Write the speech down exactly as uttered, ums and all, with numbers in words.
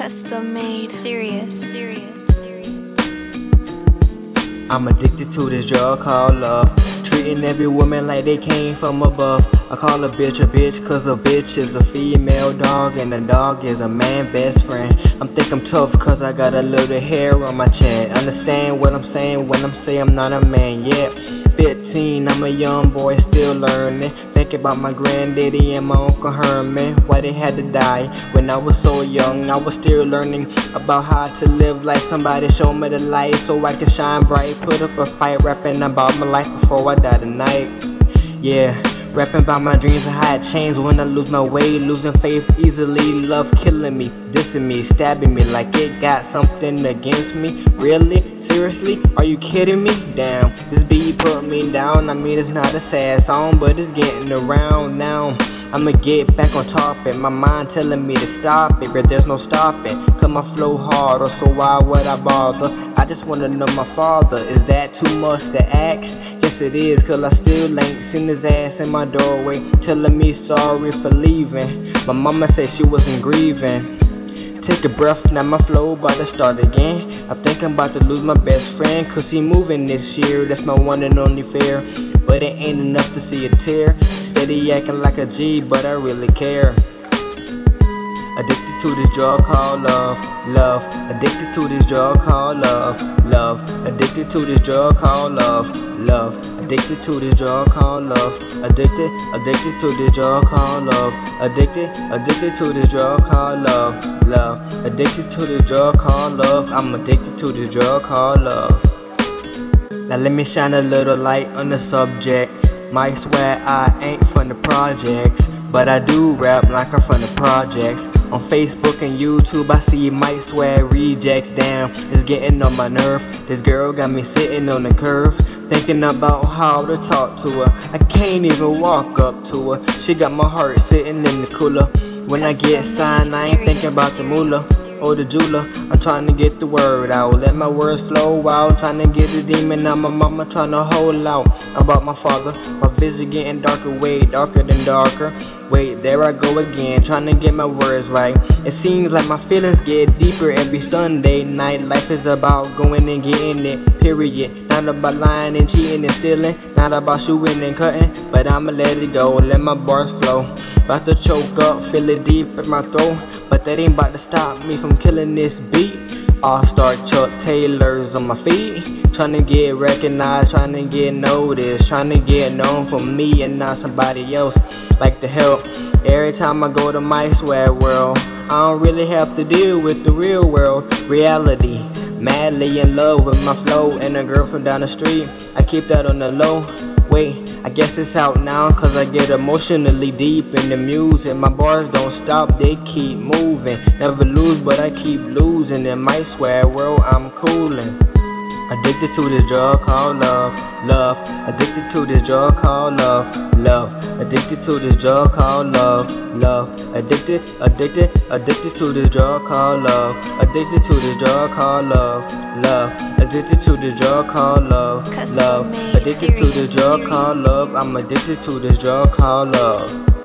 Custom made. Serious. Serious. I'm addicted to this drug called love. Treating every woman like they came from above. I call a bitch a bitch cause a bitch is a female dog and a dog is a man best friend. I'm think I'm tough cause I got a little hair on my chin. Understand what I'm saying when I'm saying I'm not a man yet. fifteen, I'm a young boy still learning. Thinking about my granddaddy and my Uncle Herman, why they had to die when I was so young. I was still learning about how to live like somebody showed me the light so I could shine bright. Put up a fight rapping about my life before I die tonight. Yeah, rapping about my dreams and how it changed when I lose my way. Losing faith easily, love killing me, dissing me, stabbing me like it got something against me. Really? Seriously? Are you kidding me? Damn, this beat put me down. I mean, it's not a sad song, but it's getting around now. I'ma get back on topic. My mind telling me to stop it, but there's no stopping. Cause my flow harder, so why would I bother? I just wanna know my father. Is that too much to ask? Yes it is, cause I still ain't seen his ass in my doorway telling me sorry for leaving. My mama said she wasn't grieving. Take a breath, now my flow about to start again. I think I'm about to lose my best friend cause he moving this year. That's my one and only fear, but it ain't enough to see a tear. Steady acting like a G, but I really care. Addicted to this drug called love, love. Addicted to this drug called love, love. Addicted to this drug called love, love. Addicted to this drug called love. Addicted, addicted to this drug called love. Addicted, addicted to this drug called love, love. Addicted to this drug called love. I'm addicted to this drug called love. Now let me shine a little light on the subject. Might swear I ain't from the projects, but I do rap like I'm from the projects. On Facebook and YouTube I see Mike swear rejects. Damn, it's getting on my nerve. This girl got me sitting on the curve, thinking about how to talk to her. I can't even walk up to her. She got my heart sitting in the cooler. When I get signed I ain't thinking about the moolah or the jeweler. I'm trying to get the word out, let my words flow out. Trying to get the demon out my mama, trying to hold out about my father. My vision getting darker, way darker than darker. Wait, there I go again, trying to get my words right. It seems like my feelings get deeper every Sunday night. Life is about going and getting it, period. Not about lying and cheating and stealing, not about shooting and cutting, but I'ma let it go, let my bars flow. About to choke up, feel it deep in my throat, but that ain't about to stop me from killing this beat. All-star Chuck Taylors on my feet, trying to get recognized, trying to get noticed, trying to get known for me and not somebody else. Like the help, every time I go to my swear world, I don't really have to deal with the real world reality. Madly in love with my flow and a girl from down the street, I keep that on the low. Wait, I guess it's out now cause I get emotionally deep in the music. My bars don't stop, they keep moving. Never lose but I keep losing. In my swear world I'm coolin'. Addicted to this drug called love, love. Addicted to this drug called love, love. Addicted to this drug called love, love. Addicted, addicted, addicted to this drug called love. Addicted to this drug called love, love. Addicted to this drug called love, love. Addicted to this drug called love. I'm addicted to this drug called love.